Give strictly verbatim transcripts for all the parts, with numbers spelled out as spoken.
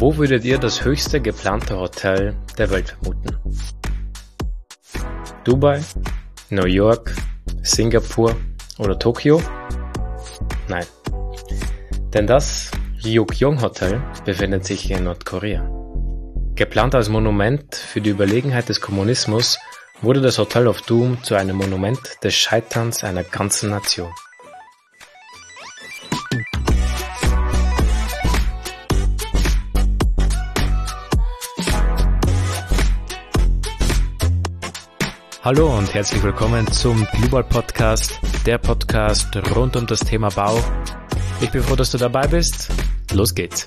Wo würdet ihr das höchste geplante Hotel der Welt vermuten? Dubai, New York, Singapur oder Tokio? Nein, denn das Ryugyong Hotel befindet sich in Nordkorea. Geplant als Monument für die Überlegenheit des Kommunismus wurde das Hotel of Doom zu einem Monument des Scheiterns einer ganzen Nation. Hallo und herzlich willkommen zum Global Podcast, der Podcast rund um das Thema Bau. Ich bin froh, dass du dabei bist. Los geht's.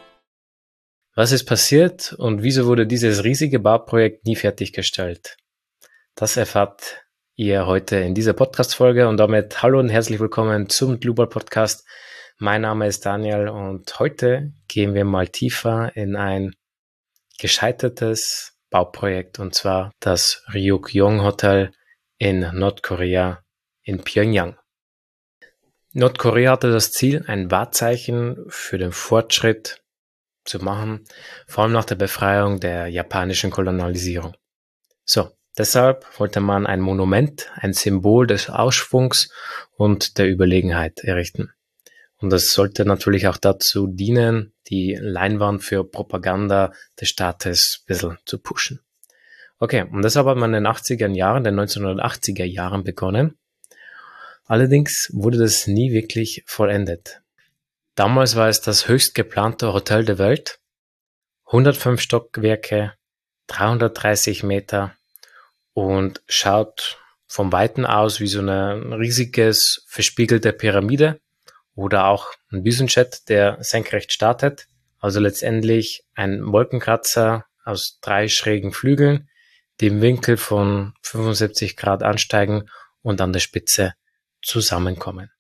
Was ist passiert und wieso wurde dieses riesige Bauprojekt nie fertiggestellt? Das erfahrt ihr heute in dieser Podcast-Folge und damit hallo und herzlich willkommen zum Global Podcast. Mein Name ist Daniel und heute gehen wir mal tiefer in ein gescheitertes Bauprojekt, und zwar das Ryugyong Hotel in Nordkorea in Pyongyang. Nordkorea hatte das Ziel, ein Wahrzeichen für den Fortschritt zu machen, vor allem nach der Befreiung der japanischen Kolonialisierung. So, deshalb wollte man ein Monument, ein Symbol des Aufschwungs und der Überlegenheit errichten. Und das sollte natürlich auch dazu dienen, die Leinwand für Propaganda des Staates ein bisschen zu pushen. Okay, und deshalb hat man in den achtziger Jahren, den neunzehnhundertachtziger Jahren begonnen. Allerdings wurde das nie wirklich vollendet. Damals war es das höchst geplante Hotel der Welt, hundertfünf Stockwerke, dreihundertdreißig Meter und schaut vom Weiten aus wie so eine riesiges, verspiegelte Pyramide. Oder auch ein Düsenjet, der senkrecht startet. Also letztendlich ein Wolkenkratzer aus drei schrägen Flügeln, die im Winkel von fünfundsiebzig Grad ansteigen und an der Spitze zusammenkommen.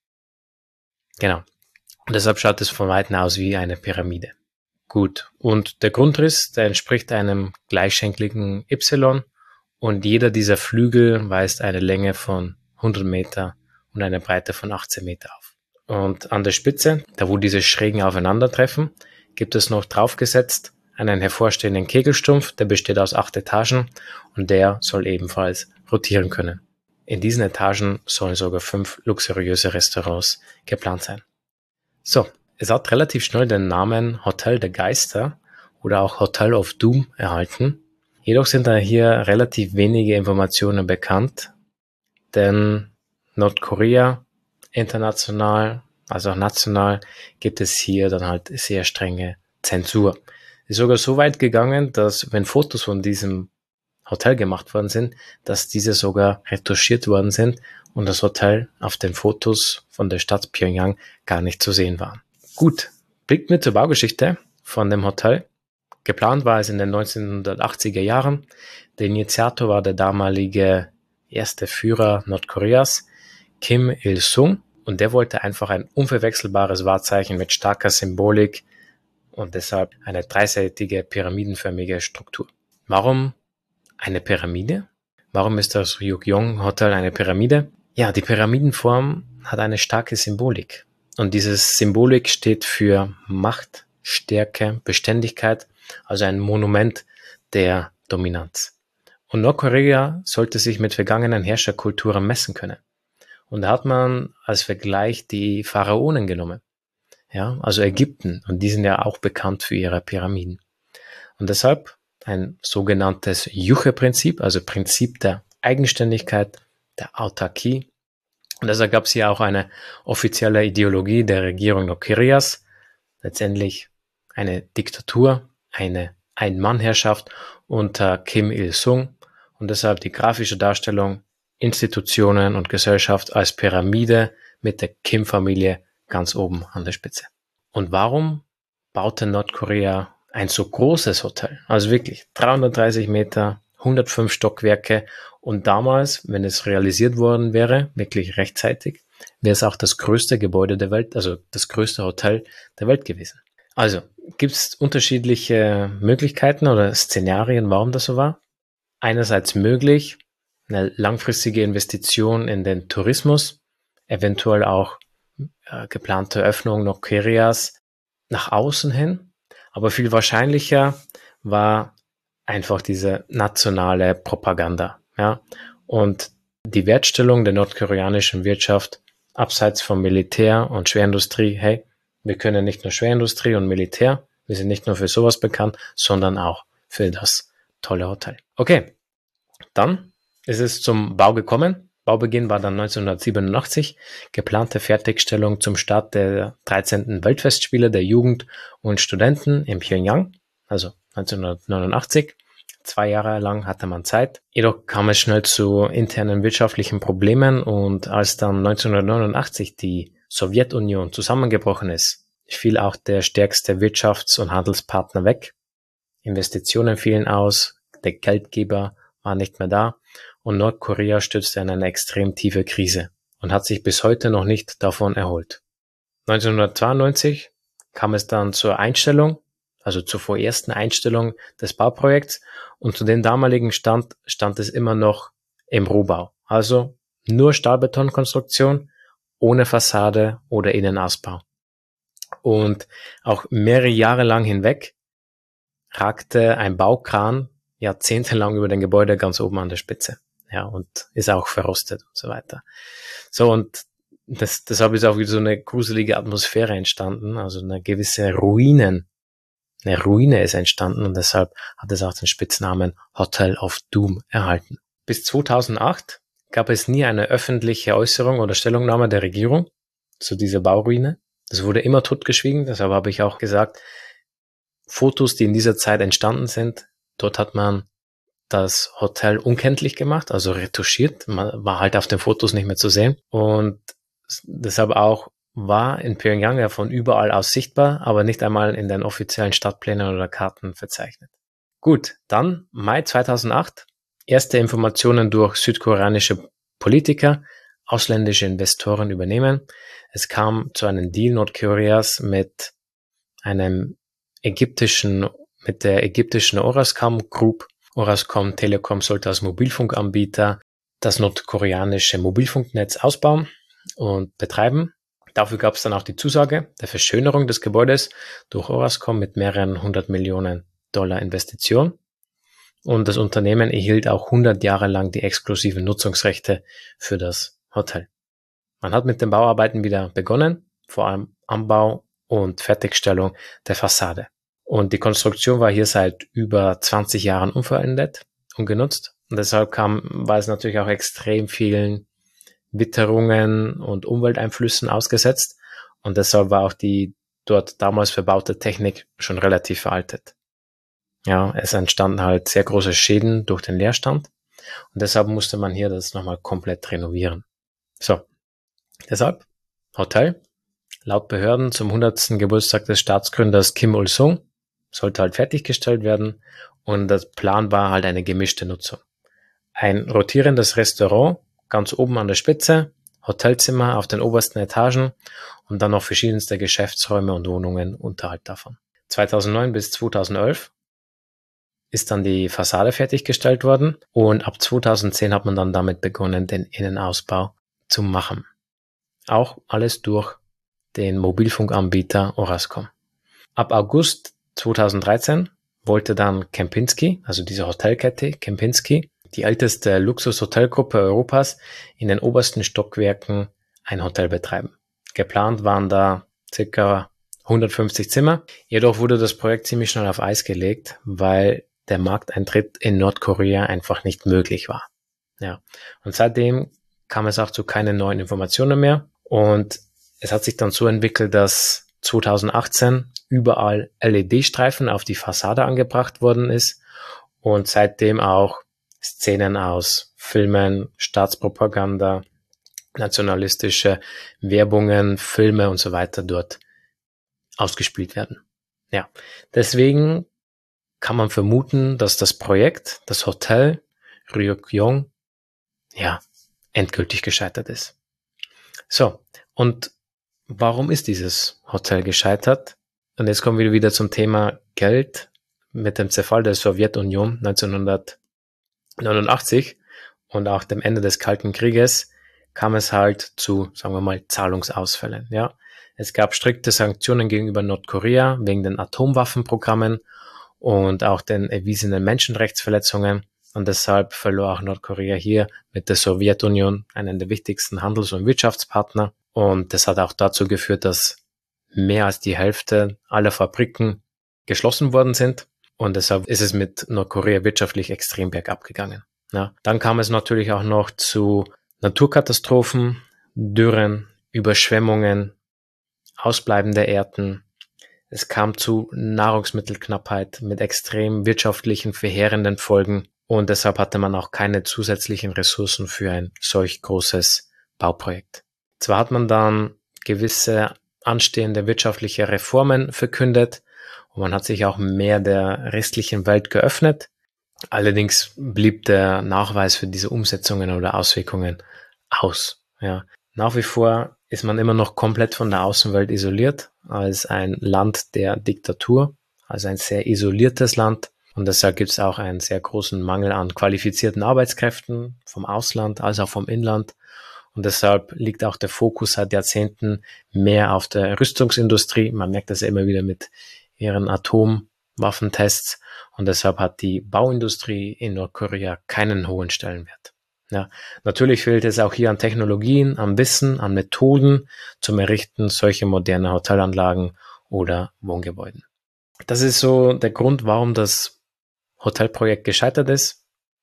Genau. Und deshalb schaut es von Weitem aus wie eine Pyramide. Gut. Und der Grundriss, der entspricht einem gleichschenkligen Y und jeder dieser Flügel weist eine Länge von hundert Meter und eine Breite von achtzehn Meter auf. Und an der Spitze, da wo diese Schrägen aufeinandertreffen, gibt es noch draufgesetzt einen hervorstehenden Kegelstumpf, der besteht aus acht Etagen und der soll ebenfalls rotieren können. In diesen Etagen sollen sogar fünf luxuriöse Restaurants geplant sein. So, es hat relativ schnell den Namen Hotel der Geister oder auch Hotel of Doom erhalten. Jedoch sind da hier relativ wenige Informationen bekannt, denn Nordkorea international, also auch national, gibt es hier dann halt sehr strenge Zensur. Ist sogar so weit gegangen, dass wenn Fotos von diesem Hotel gemacht worden sind, dass diese sogar retuschiert worden sind und das Hotel auf den Fotos von der Stadt Pyongyang gar nicht zu sehen war. Gut, blickt mir zur Baugeschichte von dem Hotel. Geplant war es in den neunzehnhundertachtziger Jahren. Der Initiator war der damalige erste Führer Nordkoreas, Kim Il-sung, und der wollte einfach ein unverwechselbares Wahrzeichen mit starker Symbolik und deshalb eine dreiseitige pyramidenförmige Struktur. Warum eine Pyramide? Warum ist das Ryugyong Hotel eine Pyramide? Ja, die Pyramidenform hat eine starke Symbolik und diese Symbolik steht für Macht, Stärke, Beständigkeit, also ein Monument der Dominanz. Und Nordkorea sollte sich mit vergangenen Herrscherkulturen messen können. Und da hat man als Vergleich die Pharaonen genommen. Ja, also Ägypten. Und die sind ja auch bekannt für ihre Pyramiden. Und deshalb ein sogenanntes Juche-Prinzip, also Prinzip der Eigenständigkeit, der Autarkie. Und deshalb gab es hier auch eine offizielle Ideologie der Regierung Nordkoreas. Letztendlich eine Diktatur, eine Ein-Mann-Herrschaft unter Kim Il-sung. Und deshalb die grafische Darstellung Institutionen und Gesellschaft als Pyramide mit der Kim-Familie ganz oben an der Spitze. Und warum baute Nordkorea ein so großes Hotel? Also wirklich dreihundertdreißig Meter, hundertfünf Stockwerke und damals, wenn es realisiert worden wäre, wirklich rechtzeitig, wäre es auch das größte Gebäude der Welt, also das größte Hotel der Welt gewesen. Also gibt es unterschiedliche Möglichkeiten oder Szenarien, warum das so war? Einerseits möglich, eine langfristige Investition in den Tourismus, eventuell auch äh, geplante Öffnung Nordkoreas nach außen hin, Aber viel wahrscheinlicher war einfach diese nationale Propaganda, ja, und die Wertstellung der nordkoreanischen Wirtschaft abseits vom Militär und Schwerindustrie. Hey, wir können nicht nur Schwerindustrie und Militär, wir sind nicht nur für sowas bekannt, sondern auch für das tolle Hotel. Okay, dann ist es zum Bau gekommen. Baubeginn war dann neunzehnhundertsiebenundachtzig, geplante Fertigstellung zum Start der dreizehnten Weltfestspiele der Jugend und Studenten in Pjöngjang, also neunzehnhundertneunundachtzig. Zwei Jahre lang hatte man Zeit. Jedoch kam es schnell zu internen wirtschaftlichen Problemen und als dann neunzehnhundertneunundachtzig die Sowjetunion zusammengebrochen ist, fiel auch der stärkste Wirtschafts- und Handelspartner weg. Investitionen fielen aus, der Geldgeber war nicht mehr da und Nordkorea stürzte in eine extrem tiefe Krise und hat sich bis heute noch nicht davon erholt. neunzehnhundertzweiundneunzig kam es dann zur Einstellung, also zur vorersten Einstellung des Bauprojekts und zu dem damaligen Stand stand es immer noch im Rohbau, also nur Stahlbetonkonstruktion, ohne Fassade oder Innenausbau. Und auch mehrere Jahre lang hinweg ragte ein Baukran jahrzehntelang über dem Gebäude ganz oben an der Spitze. Ja, und ist auch verrostet und so weiter. So, und das, deshalb ist auch wieder so eine gruselige Atmosphäre entstanden, also eine gewisse Ruinen, eine Ruine ist entstanden und deshalb hat es auch den Spitznamen Hotel of Doom erhalten. Bis zweitausendacht gab es nie eine öffentliche Äußerung oder Stellungnahme der Regierung zu dieser Bauruine. Das wurde immer totgeschwiegen, deshalb habe ich auch gesagt, Fotos, die in dieser Zeit entstanden sind, dort hat man das Hotel unkenntlich gemacht, also retuschiert. Man war halt auf den Fotos nicht mehr zu sehen. Und deshalb auch war in Pjöngjang ja von überall aus sichtbar, aber nicht einmal in den offiziellen Stadtplänen oder Karten verzeichnet. Gut, dann Mai zweitausendacht. Erste Informationen durch südkoreanische Politiker, ausländische Investoren übernehmen. Es kam zu einem Deal Nordkoreas mit einem ägyptischen, mit der ägyptischen Orascom Group. Orascom Telekom sollte als Mobilfunkanbieter das nordkoreanische Mobilfunknetz ausbauen und betreiben. Dafür gab es dann auch die Zusage der Verschönerung des Gebäudes durch Orascom mit mehreren hundert Millionen Dollar Investition. Und das Unternehmen erhielt auch hundert Jahre lang die exklusiven Nutzungsrechte für das Hotel. Man hat mit den Bauarbeiten wieder begonnen, vor allem Anbau und Fertigstellung der Fassade. Und die Konstruktion war hier seit über zwanzig Jahren unverändert und genutzt. Und deshalb kam, war es natürlich auch extrem vielen Witterungen und Umwelteinflüssen ausgesetzt. Und deshalb war auch die dort damals verbaute Technik schon relativ veraltet. Ja, es entstanden halt sehr große Schäden durch den Leerstand. Und deshalb musste man hier das nochmal komplett renovieren. So, deshalb Hotel. Laut Behörden zum hundertsten Geburtstag des Staatsgründers Kim Il-sung sollte halt fertiggestellt werden und das Plan war halt eine gemischte Nutzung. Ein rotierendes Restaurant ganz oben an der Spitze, Hotelzimmer auf den obersten Etagen und dann noch verschiedenste Geschäftsräume und Wohnungen unterhalb davon. zweitausendneun bis zweitausendelf ist dann die Fassade fertiggestellt worden und ab zweitausendzehn hat man dann damit begonnen, den Innenausbau zu machen. Auch alles durch den Mobilfunkanbieter Orascom. Ab August zweitausenddreizehn wollte dann Kempinski, also diese Hotelkette Kempinski, die älteste Luxushotelgruppe Europas, in den obersten Stockwerken ein Hotel betreiben. Geplant waren da ca. hundertfünfzig Zimmer, jedoch wurde das Projekt ziemlich schnell auf Eis gelegt, weil der Markteintritt in Nordkorea einfach nicht möglich war. Ja, und seitdem kam es auch zu keinen neuen Informationen mehr und es hat sich dann so entwickelt, dass zweitausendachtzehn überall L E D-Streifen auf die Fassade angebracht worden ist und seitdem auch Szenen aus Filmen, Staatspropaganda, nationalistische Werbungen, Filme und so weiter dort ausgespielt werden. Ja, deswegen kann man vermuten, dass das Projekt, das Hotel Ryugyong, ja, endgültig gescheitert ist. So, und warum ist dieses Hotel gescheitert? Und jetzt kommen wir wieder zum Thema Geld. Mit dem Zerfall der Sowjetunion neunzehnhundertneunundachtzig und auch dem Ende des Kalten Krieges kam es halt zu, sagen wir mal, Zahlungsausfällen. Ja, Es gab strikte Sanktionen gegenüber Nordkorea wegen den Atomwaffenprogrammen und auch den erwiesenen Menschenrechtsverletzungen. Und deshalb verlor auch Nordkorea hier mit der Sowjetunion einen der wichtigsten Handels- und Wirtschaftspartner. Und das hat auch dazu geführt, dass mehr als die Hälfte aller Fabriken geschlossen worden sind. Und deshalb ist es mit Nordkorea wirtschaftlich extrem bergab gegangen. Ja, dann kam es natürlich auch noch zu Naturkatastrophen, Dürren, Überschwemmungen, Ausbleiben der Ernten. Es kam zu Nahrungsmittelknappheit mit extrem wirtschaftlichen, verheerenden Folgen. Und deshalb hatte man auch keine zusätzlichen Ressourcen für ein solch großes Bauprojekt. Zwar hat man dann gewisse anstehende wirtschaftliche Reformen verkündet und man hat sich auch mehr der restlichen Welt geöffnet. Allerdings blieb der Nachweis für diese Umsetzungen oder Auswirkungen aus. Ja. Nach wie vor ist man immer noch komplett von der Außenwelt isoliert, als ein Land der Diktatur, also ein sehr isoliertes Land. Und deshalb gibt es auch einen sehr großen Mangel an qualifizierten Arbeitskräften vom Ausland als auch vom Inland. Und deshalb liegt auch der Fokus seit Jahrzehnten mehr auf der Rüstungsindustrie. Man merkt das ja immer wieder mit ihren Atomwaffentests. Und deshalb hat die Bauindustrie in Nordkorea keinen hohen Stellenwert. Ja, natürlich fehlt es auch hier an Technologien, an Wissen, an Methoden zum Errichten solcher moderner Hotelanlagen oder Wohngebäuden. Das ist so der Grund, warum das Hotelprojekt gescheitert ist.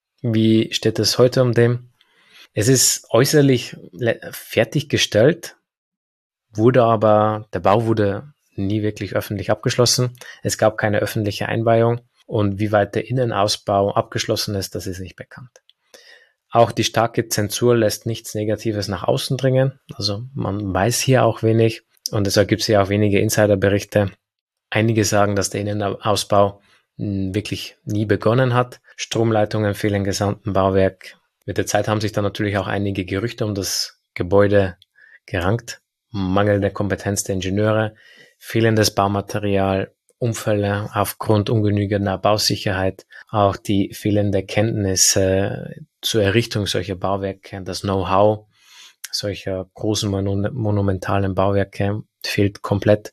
Wie steht es heute um dem? Es ist äußerlich fertiggestellt, wurde aber, der Bau wurde nie wirklich öffentlich abgeschlossen. Es gab keine öffentliche Einweihung und wie weit der Innenausbau abgeschlossen ist, das ist nicht bekannt. Auch die starke Zensur lässt nichts Negatives nach außen dringen. Also man weiß hier auch wenig und deshalb gibt es hier auch wenige Insiderberichte. Einige sagen, dass der Innenausbau wirklich nie begonnen hat. Stromleitungen fehlen im gesamten Bauwerk. Mit der Zeit haben sich dann natürlich auch einige Gerüchte um das Gebäude gerankt. Mangelnde Kompetenz der Ingenieure, fehlendes Baumaterial, Unfälle aufgrund ungenügender Bausicherheit, auch die fehlende Kenntnis äh, zur Errichtung solcher Bauwerke, das Know-how solcher großen mon- monumentalen Bauwerke fehlt komplett.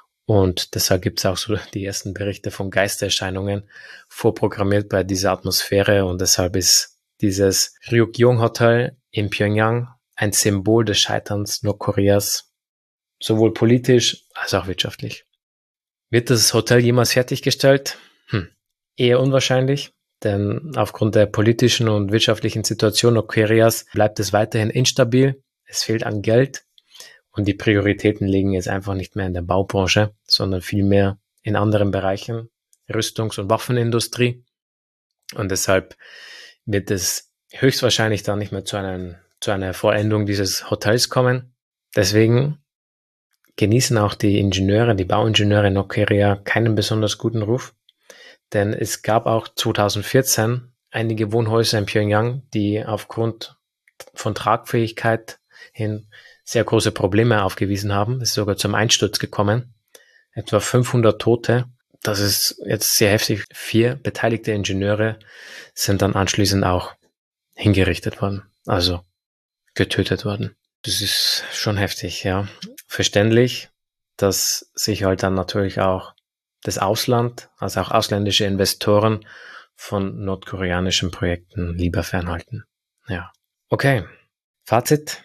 Und deshalb gibt es auch so die ersten Berichte von Geistererscheinungen vorprogrammiert bei dieser Atmosphäre. Und deshalb ist dieses Ryugyong Hotel in Pyongyang ein Symbol des Scheiterns Nordkoreas, sowohl politisch als auch wirtschaftlich. Wird das Hotel jemals fertiggestellt? Hm. Eher unwahrscheinlich, denn aufgrund der politischen und wirtschaftlichen Situation Nordkoreas bleibt es weiterhin instabil. Es fehlt an Geld. Und die Prioritäten liegen jetzt einfach nicht mehr in der Baubranche, sondern vielmehr in anderen Bereichen, Rüstungs- und Waffenindustrie. Und deshalb wird es höchstwahrscheinlich dann nicht mehr zu, einem, zu einer Vollendung dieses Hotels kommen. Deswegen genießen auch die Ingenieure, die Bauingenieure in Nordkorea keinen besonders guten Ruf. Denn es gab auch zweitausendvierzehn einige Wohnhäuser in Pyongyang, die aufgrund von Tragfähigkeit hin sehr große Probleme aufgewiesen haben. Es ist sogar zum Einsturz gekommen. Etwa fünfhundert Tote. Das ist jetzt sehr heftig. Vier beteiligte Ingenieure sind dann anschließend auch hingerichtet worden. Also getötet worden. Das ist schon heftig, ja. Verständlich, dass sich halt dann natürlich auch das Ausland, also auch ausländische Investoren von nordkoreanischen Projekten lieber fernhalten. Ja. Okay. Fazit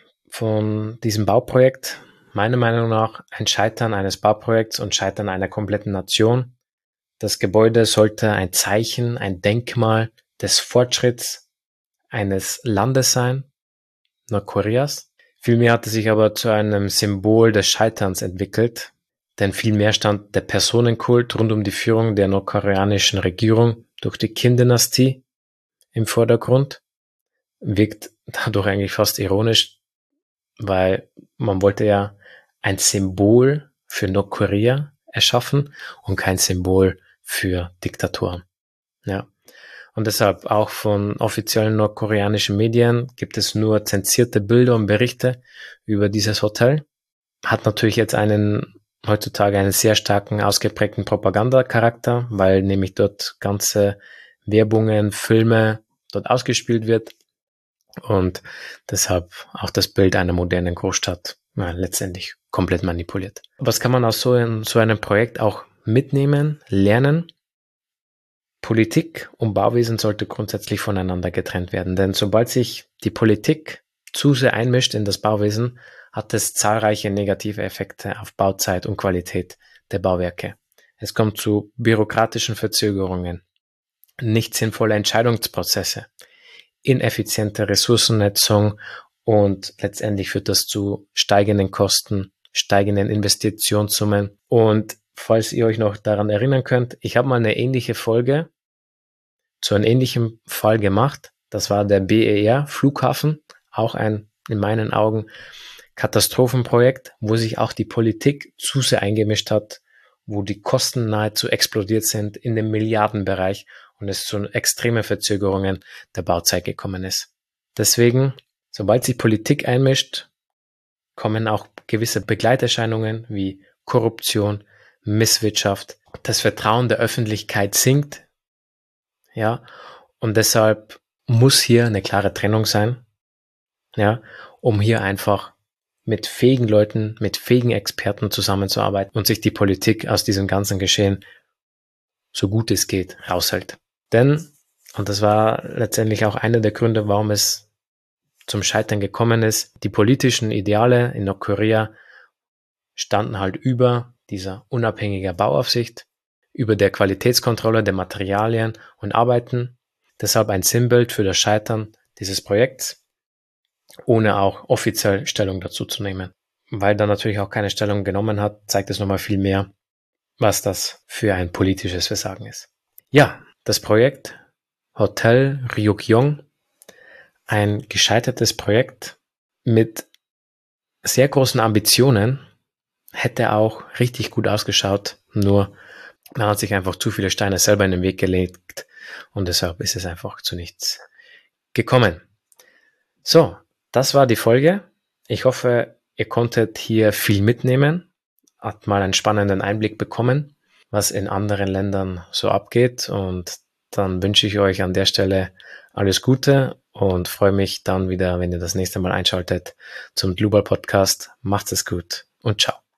von diesem Bauprojekt, meiner Meinung nach ein Scheitern eines Bauprojekts und Scheitern einer kompletten Nation. Das Gebäude sollte ein Zeichen, ein Denkmal des Fortschritts eines Landes sein, Nordkoreas. Vielmehr hat es sich aber zu einem Symbol des Scheiterns entwickelt, denn vielmehr stand der Personenkult rund um die Führung der nordkoreanischen Regierung durch die Kim-Dynastie im Vordergrund. Wirkt dadurch eigentlich fast ironisch, weil man wollte ja ein Symbol für Nordkorea erschaffen und kein Symbol für Diktatoren. Ja. Und deshalb auch von offiziellen nordkoreanischen Medien gibt es nur zensierte Bilder und Berichte über dieses Hotel. Hat natürlich jetzt einen, heutzutage einen sehr starken, ausgeprägten Propagandacharakter, weil nämlich dort ganze Werbungen, Filme dort ausgespielt wird. Und deshalb auch das Bild einer modernen Großstadt ja, letztendlich komplett manipuliert. Was kann man aus so, in, so einem Projekt auch mitnehmen, lernen? Politik und Bauwesen sollte grundsätzlich voneinander getrennt werden, denn sobald sich die Politik zu sehr einmischt in das Bauwesen, hat es zahlreiche negative Effekte auf Bauzeit und Qualität der Bauwerke. Es kommt zu bürokratischen Verzögerungen, nicht sinnvolle Entscheidungsprozesse, ineffiziente Ressourcennutzung und letztendlich führt das zu steigenden Kosten, steigenden Investitionssummen. Und falls ihr euch noch daran erinnern könnt, ich habe mal eine ähnliche Folge zu einem ähnlichen Fall gemacht. Das war der B E R Flughafen, auch ein in meinen Augen Katastrophenprojekt, wo sich auch die Politik zu sehr eingemischt hat, wo die Kosten nahezu explodiert sind in dem Milliardenbereich und es zu extremen Verzögerungen der Bauzeit gekommen ist. Deswegen, sobald sich Politik einmischt, kommen auch gewisse Begleiterscheinungen wie Korruption, Misswirtschaft. Das Vertrauen der Öffentlichkeit sinkt, ja, und deshalb muss hier eine klare Trennung sein, ja, um hier einfach mit fähigen Leuten, mit fähigen Experten zusammenzuarbeiten und sich die Politik aus diesem ganzen Geschehen so gut es geht raushält. Denn, und das war letztendlich auch einer der Gründe, warum es zum Scheitern gekommen ist, die politischen Ideale in Nordkorea standen halt über dieser unabhängigen Bauaufsicht, über der Qualitätskontrolle der Materialien und Arbeiten. Deshalb ein Sinnbild für das Scheitern dieses Projekts, ohne auch offiziell Stellung dazu zu nehmen. Weil da natürlich auch keine Stellung genommen hat, zeigt es nochmal viel mehr, was das für ein politisches Versagen ist. Ja, das Projekt Hotel Ryugyong, ein gescheitertes Projekt mit sehr großen Ambitionen, hätte auch richtig gut ausgeschaut, nur man hat sich einfach zu viele Steine selber in den Weg gelegt und deshalb ist es einfach zu nichts gekommen. So, das war die Folge. Ich hoffe, ihr konntet hier viel mitnehmen, habt mal einen spannenden Einblick bekommen, was in anderen Ländern so abgeht und dann wünsche ich euch an der Stelle alles Gute und freue mich dann wieder, wenn ihr das nächste Mal einschaltet zum Global Podcast. Macht es gut und ciao.